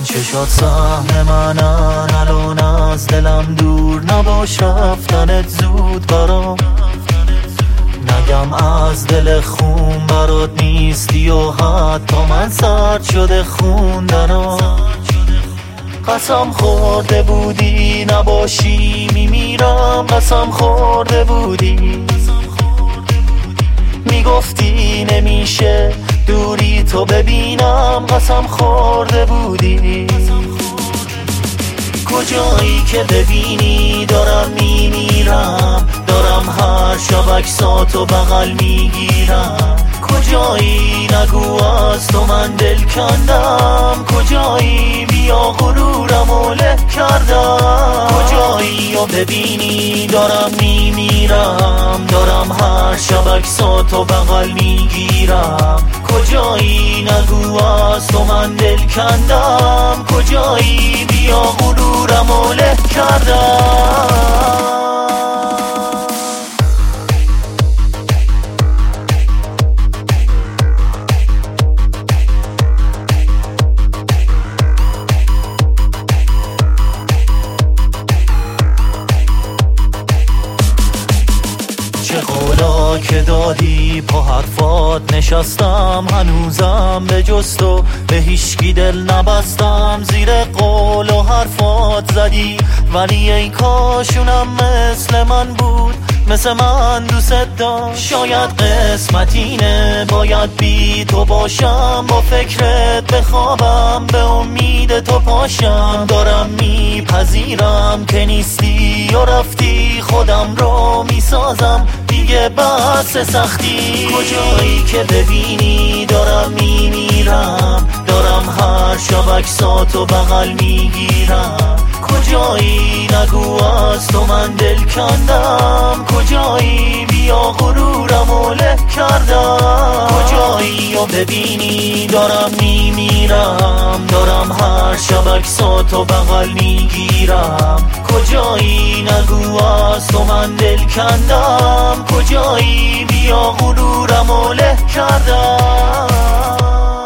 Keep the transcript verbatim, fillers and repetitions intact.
چشات سهم منن الان از دلم دور نباش رفتنت زود برام نگم از دل خون برات نیستی و حتی من سرد شده خوندنم قسم خورده بودی نباشی میمیرم قسم خورده بودی میگفتی نمیشه دوری تو ببینم قسم خورده بودی کجایی که ببینی دارم میمیرم دارم هر شب عکساتو بغل میگیرم کجایی نگو از تو من دل کندم کجایی بیا غرورم و له کردم کجایی و ببینی دارم میمیرم دارم هر شب عکساتو بغل میگیرم کجایی نگو از تو من دل کندم کجایی بیا غرورم و له کردم چه قولا که دادی پا حرفات نشستم هنوزم به جز تو به هیچکی دل نبستم زیر قول و حرفات زدی ولی ای کاشونم مثل من بود مثل من دوست داشت شاید قسمت اینه باید بی تو باشم با فکرت بخوابم به امید تو پاشم دارم میپذیرم که نیستی و رفتی خودم رو میسازم دیگه بس سختی کجایی که ببینی دارم میمیرم دارم هر شب عکساتو بغل میگیرم کجایی نگو از تو من دل کندم کجایی بیا غرورم و له کردم کجایی و ببینی دارم میمیرم دارم هر شب عکساتو بغل میگیرم کجایی نگو از تو من دل کندم کجایی بیا غرورم و له کردم